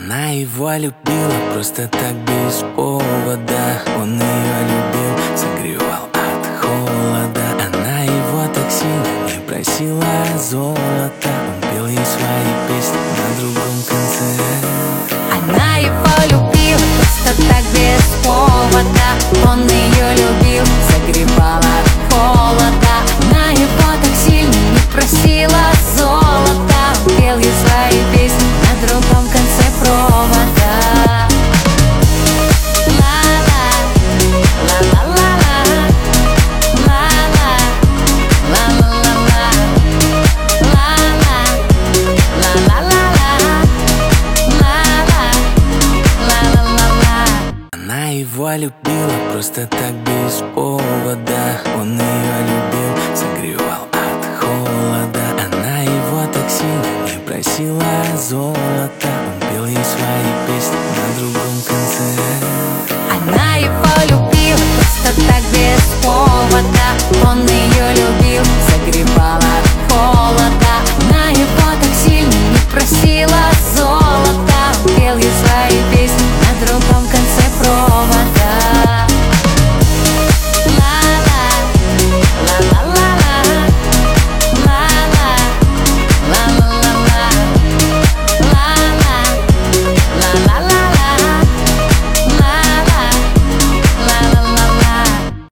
Она его любила просто так без повода. Он ее любил, согревал от холода. Она его так сильно не просила золота. Он пел ей свои песни на другом конце. Она его любила просто так без повода. Он ее любил, согревал от холода. Она его так сильно не просила золота. Он пел ей свои песни на другом конце провода. Она его любила просто так без повода. Он ее любил, согревал от холода. Она его так сильно не просила золота. Он пел ей свои песни на другом конце. Она его любила просто так без повода. Он ее любил, согревал от холода. Она его так сильно не просила золота. Он пел ей свои песни на другом конце провода.